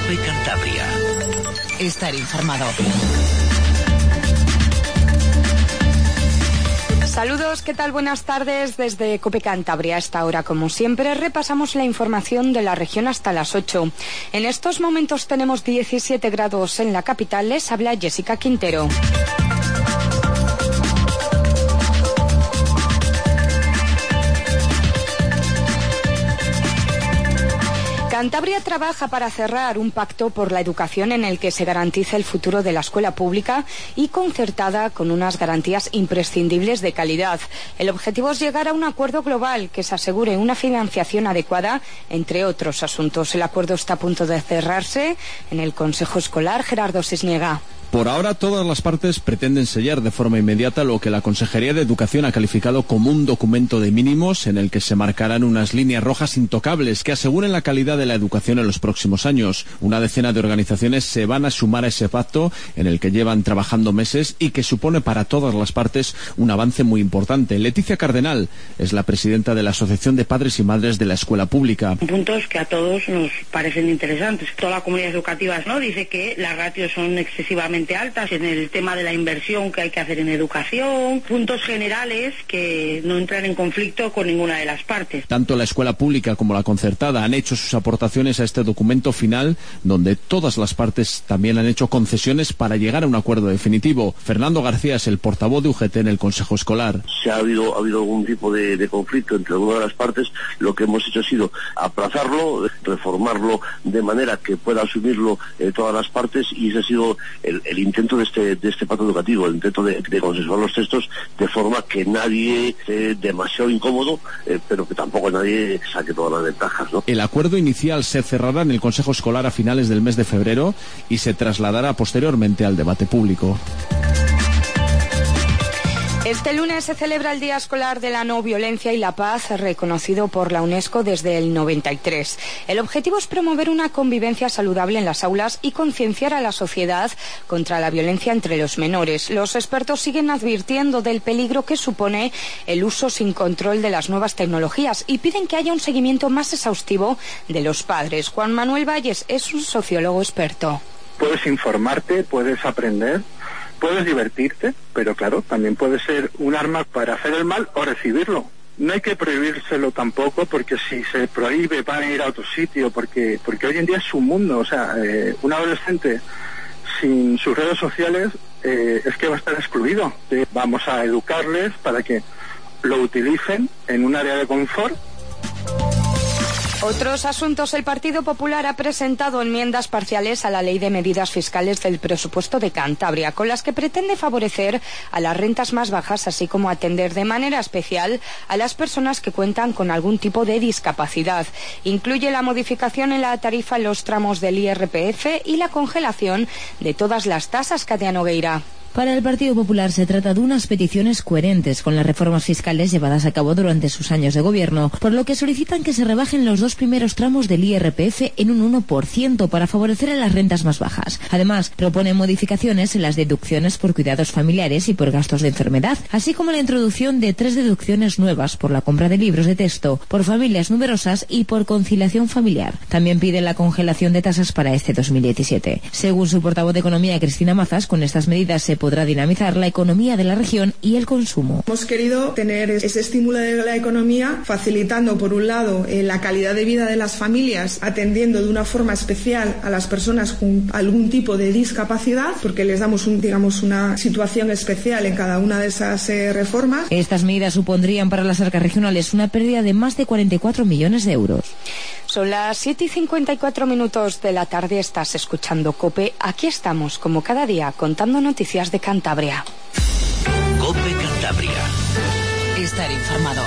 COPE Cantabria. Estar informado. Saludos, ¿qué tal? Buenas tardes desde COPE Cantabria. A esta hora, como siempre, repasamos la información de la región hasta las 8. En estos momentos tenemos 17 grados en la capital. Les habla Jessica Quintero. Cantabria trabaja para cerrar un pacto por la educación en el que se garantice el futuro de la escuela pública y concertada con unas garantías imprescindibles de calidad. El objetivo es llegar a un acuerdo global que se asegure una financiación adecuada, entre otros asuntos. El acuerdo está a punto de cerrarse en el Consejo Escolar. Gerardo Cisniega. Por ahora, todas las partes pretenden sellar de forma inmediata lo que la Consejería de Educación ha calificado como un documento de mínimos en el que se marcarán unas líneas rojas intocables que aseguren la calidad de la educación en los próximos años. Una decena de organizaciones se van a sumar a ese pacto en el que llevan trabajando meses y que supone para todas las partes un avance muy importante. Leticia Cardenal es la presidenta de la Asociación de Padres y Madres de la Escuela Pública. Puntos que a todos nos parecen interesantes. Toda la comunidad educativa dice que las ratios son excesivamente altas en el tema de la inversión que hay que hacer en educación, puntos generales que no entran en conflicto con ninguna de las partes. Tanto la escuela pública como la concertada han hecho sus aportaciones a este documento final, donde todas las partes también han hecho concesiones para llegar a un acuerdo definitivo. Fernando García es el portavoz de UGT en el Consejo Escolar. Si ha habido algún tipo de conflicto entre alguna de las partes, lo que hemos hecho ha sido aplazarlo, reformarlo de manera que pueda asumirlo todas las partes, y ese ha sido el intento de este pacto educativo, el intento de consensuar los textos de forma que nadie esté demasiado incómodo, pero que tampoco nadie saque todas las ventajas, ¿no? El acuerdo inicial se cerrará en el Consejo Escolar a finales del mes de febrero y se trasladará posteriormente al debate público. Este lunes se celebra el Día Escolar de la No Violencia y la Paz, reconocido por la UNESCO desde el 93. El objetivo es promover una convivencia saludable en las aulas y concienciar a la sociedad contra la violencia entre los menores. Los expertos siguen advirtiendo del peligro que supone el uso sin control de las nuevas tecnologías y piden que haya un seguimiento más exhaustivo de los padres. Juan Manuel Valles es un sociólogo experto. Puedes informarte, puedes aprender, puedes divertirte, pero claro, también puede ser un arma para hacer el mal o recibirlo. No hay que prohibírselo tampoco, porque si se prohíbe van a ir a otro sitio, porque hoy en día es su mundo. O sea, un adolescente sin sus redes sociales es que va a estar excluido. Vamos a educarles para que lo utilicen en un área de confort. Otros asuntos. El Partido Popular ha presentado enmiendas parciales a la Ley de Medidas Fiscales del Presupuesto de Cantabria, con las que pretende favorecer a las rentas más bajas, así como atender de manera especial a las personas que cuentan con algún tipo de discapacidad. Incluye la modificación en la tarifa en los tramos del IRPF y la congelación de todas las tasas. Katia Nogueira. Para el Partido Popular se trata de unas peticiones coherentes con las reformas fiscales llevadas a cabo durante sus años de gobierno, por lo que solicitan que se rebajen los dos primeros tramos del IRPF en un 1% para favorecer a las rentas más bajas. Además, proponen modificaciones en las deducciones por cuidados familiares y por gastos de enfermedad, así como la introducción de 3 deducciones nuevas por la compra de libros de texto, por familias numerosas y por conciliación familiar. También piden la congelación de tasas para este 2017. Según su portavoz de Economía, Cristina Mazas, con estas medidas se podrá dinamizar la economía de la región y el consumo. Hemos querido tener ese estímulo de la economía, facilitando por un lado la calidad de vida de las familias, atendiendo de una forma especial a las personas con algún tipo de discapacidad, porque les damos una situación especial en cada una de esas reformas. Estas medidas supondrían para las arcas regionales una pérdida de más de 44 millones de euros. Son las 7:54 de la tarde, estás escuchando COPE. Aquí estamos, como cada día, contando noticias de Cantabria. COPE Cantabria. Estar informado.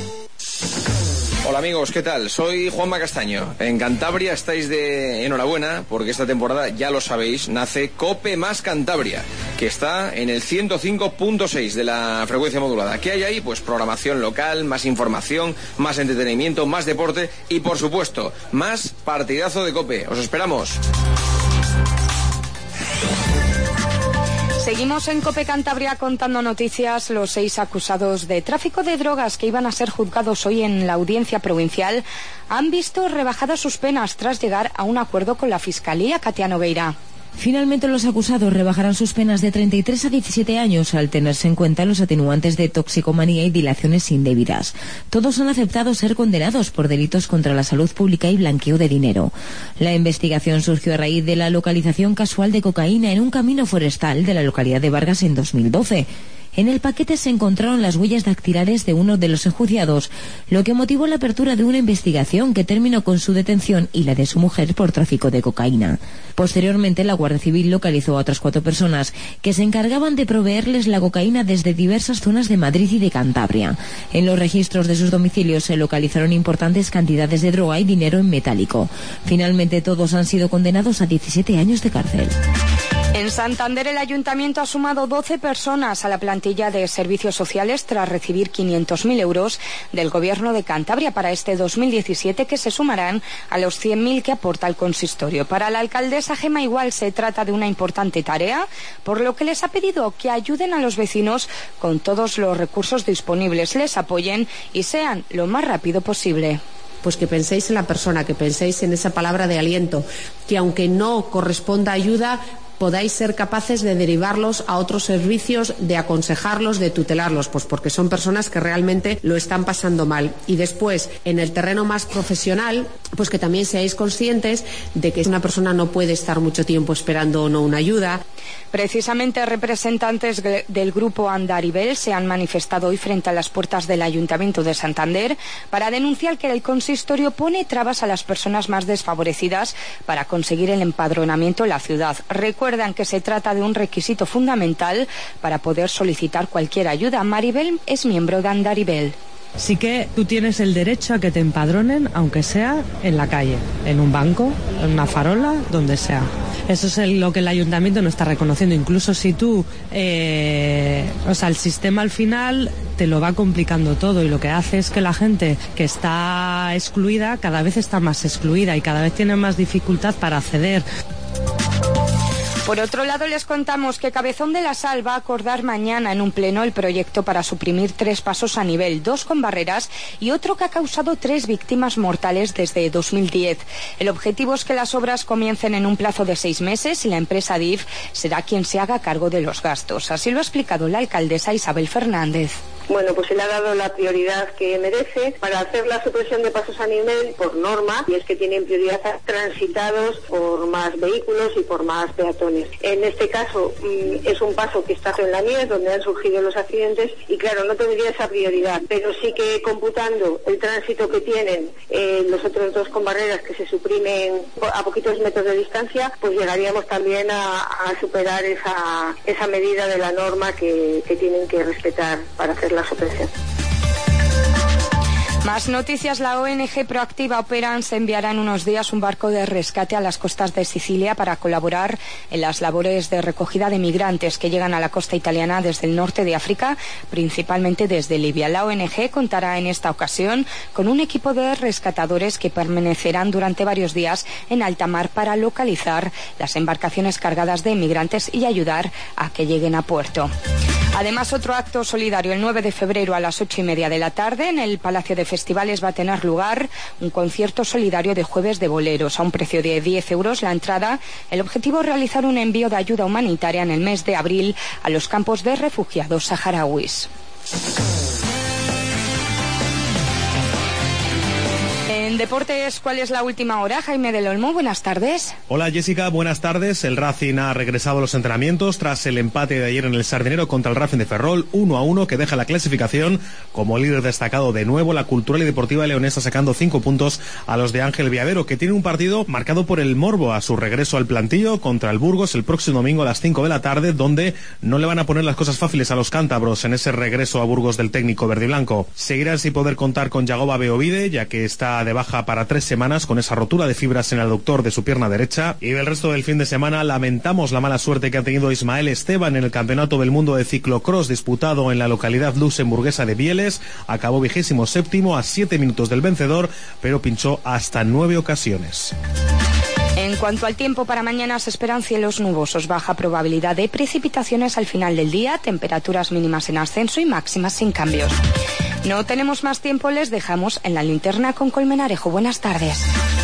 Hola amigos, ¿qué tal? Soy Juanma Castaño. En Cantabria estáis de enhorabuena porque esta temporada, ya lo sabéis, nace COPE más Cantabria, que está en el 105.6 de la frecuencia modulada. ¿Qué hay ahí? Pues programación local, más información, más entretenimiento, más deporte y, por supuesto, más partidazo de COPE. ¡Os esperamos! Seguimos en COPE Cantabria contando noticias. Los 6 acusados de tráfico de drogas que iban a ser juzgados hoy en la audiencia provincial han visto rebajadas sus penas tras llegar a un acuerdo con la Fiscalía. Katia Noveira. Finalmente, los acusados rebajarán sus penas de 33 a 17 años al tenerse en cuenta los atenuantes de toxicomanía y dilaciones indebidas. Todos han aceptado ser condenados por delitos contra la salud pública y blanqueo de dinero. La investigación surgió a raíz de la localización casual de cocaína en un camino forestal de la localidad de Vargas en 2012. En el paquete se encontraron las huellas dactilares de uno de los enjuiciados, lo que motivó la apertura de una investigación que terminó con su detención y la de su mujer por tráfico de cocaína. Posteriormente, la Guardia Civil localizó a otras 4 personas que se encargaban de proveerles la cocaína desde diversas zonas de Madrid y de Cantabria. En los registros de sus domicilios se localizaron importantes cantidades de droga y dinero en metálico. Finalmente, todos han sido condenados a 17 años de cárcel. En Santander, el ayuntamiento ha sumado 12 personas a la plantilla de servicios sociales tras recibir 500.000 euros del Gobierno de Cantabria para este 2017, que se sumarán a los 100.000 que aporta el consistorio. Para la alcaldesa Gemma Igual se trata de una importante tarea, por lo que les ha pedido que ayuden a los vecinos con todos los recursos disponibles, les apoyen y sean lo más rápido posible. Pues que penséis en la persona, que penséis en esa palabra de aliento, que aunque no corresponda ayuda, podáis ser capaces de derivarlos a otros servicios, de aconsejarlos, de tutelarlos, pues porque son personas que realmente lo están pasando mal. Y después, en el terreno más profesional, pues que también seáis conscientes de que una persona no puede estar mucho tiempo esperando o no una ayuda. Precisamente representantes del grupo Andaribel se han manifestado hoy frente a las puertas del Ayuntamiento de Santander para denunciar que el consistorio pone trabas a las personas más desfavorecidas para conseguir el empadronamiento en la ciudad. Recuerdan que se trata de un requisito fundamental para poder solicitar cualquier ayuda. Maribel es miembro de Andaribel. Sí que tú tienes el derecho a que te empadronen, aunque sea en la calle, en un banco, en una farola, donde sea. Eso es lo que el ayuntamiento no está reconociendo. Incluso si tú, el sistema al final te lo va complicando todo y lo que hace es que la gente que está excluida cada vez está más excluida y cada vez tiene más dificultad para acceder. Por otro lado, les contamos que Cabezón de la Sal va a acordar mañana en un pleno el proyecto para suprimir 3 pasos a nivel, 2 con barreras y otro que ha causado 3 víctimas mortales desde 2010. El objetivo es que las obras comiencen en un plazo de 6 meses y la empresa DIF será quien se haga cargo de los gastos. Así lo ha explicado la alcaldesa Isabel Fernández. Bueno, pues se le ha dado la prioridad que merece para hacer la supresión de pasos a nivel por norma, y es que tienen prioridad transitados por más vehículos y por más peatones. En este caso es un paso que está en la Mies, donde han surgido los accidentes, y claro, no tendría esa prioridad, pero sí que computando el tránsito que tienen los otros 2 con barreras que se suprimen a poquitos metros de distancia, pues llegaríamos también a superar esa medida de la norma que tienen que respetar para hacer la supresión. Más noticias. La ONG Proactiva Operans enviará en unos días un barco de rescate a las costas de Sicilia para colaborar en las labores de recogida de migrantes que llegan a la costa italiana desde el norte de África, principalmente desde Libia. La ONG contará en esta ocasión con un equipo de rescatadores que permanecerán durante varios días en alta mar para localizar las embarcaciones cargadas de migrantes y ayudar a que lleguen a puerto. Además, otro acto solidario el 9 de febrero a las 8:30 de la tarde en el Palacio de Festivales va a tener lugar un concierto solidario de jueves de boleros a un precio de 10 euros la entrada. El objetivo es realizar un envío de ayuda humanitaria en el mes de abril a los campos de refugiados saharauis. En deportes, ¿cuál es la última hora? Jaime del Olmo, buenas tardes. Hola Jessica, buenas tardes. El Racing ha regresado a los entrenamientos tras el empate de ayer en el Sardinero contra el Racing de Ferrol, 1-1, que deja la clasificación como líder destacado de nuevo. La Cultural y Deportiva Leonesa sacando 5 puntos a los de Ángel Viadero, que tiene un partido marcado por el morbo a su regreso al plantillo contra el Burgos el próximo domingo a las 5 de la tarde, donde no le van a poner las cosas fáciles a los cántabros en ese regreso a Burgos del técnico verde y blanco. Seguirán sin poder contar con Yagoba Beovide, ya que está de baja para 3 semanas con esa rotura de fibras en el aductor de su pierna derecha. Y del resto del fin de semana lamentamos la mala suerte que ha tenido Ismael Esteban en el Campeonato del Mundo de Ciclocross disputado en la localidad luxemburguesa de Bieles. Acabó 27º a 7 minutos del vencedor, pero pinchó hasta 9 ocasiones. En cuanto al tiempo, para mañana se esperan cielos nubosos, baja probabilidad de precipitaciones al final del día, temperaturas mínimas en ascenso y máximas sin cambios. No tenemos más tiempo, les dejamos en la linterna con Colmenarejo. Buenas tardes.